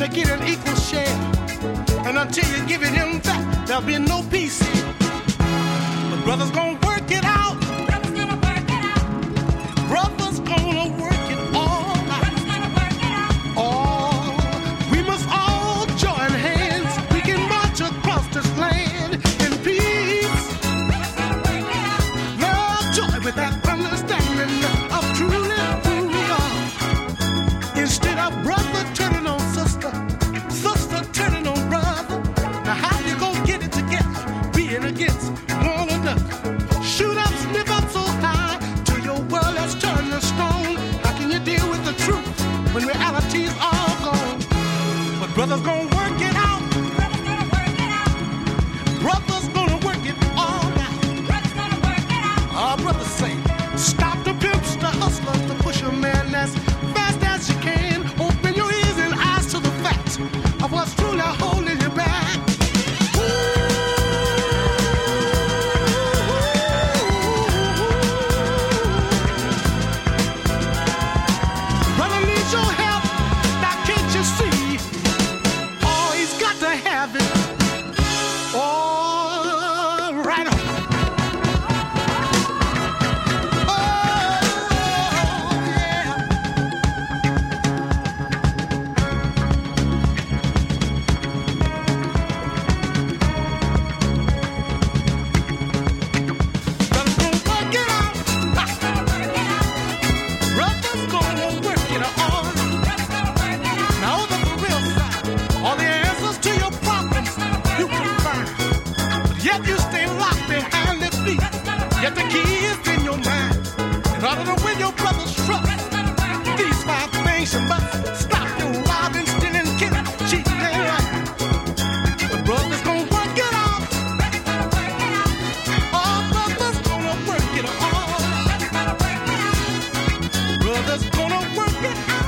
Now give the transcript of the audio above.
to get an equal share. And until you give it him back, there'll be no peace. But brothers gonna work it out. Brothers gonna work it out. Brothers gonna work it all out. Brothers gonna work it out. All we must all join hands. We can march across this land in peace. Brothers gonna work it out. Love, joy with that understanding of truly who we are. Instead of brother turning on sister, sister turning on brother. Now how you gonna get it together? Being against one another. Shoot up, snip up so high till your world has turned to stone. How can you deal with the truth when reality's all gone? But brothers gonna work it out. Brothers gonna work it out. Brothers gonna work it all out. Brothers gonna work it out. Our brothers say, stop the pimps, the hustlers, the pusher man as fast as you can. Open your ears and eyes to the facts of what's truly holding you back. Brother needs your help, now can't you see? Oh, he's got to have it. All right on. Oh, yeah. Brothers gonna work it out. Brothers gonna work it all. Now over the real side, all the answers to your problems you can find. But yet you stay locked behind their feet. Yet the key is in your mind. In order to win your brother's trust, these 5 things you must stop your robbing, stealing, killing, cheating, and lying. The brothers gonna work it out. All brothers gonna work it all. Brothers gonna work it out.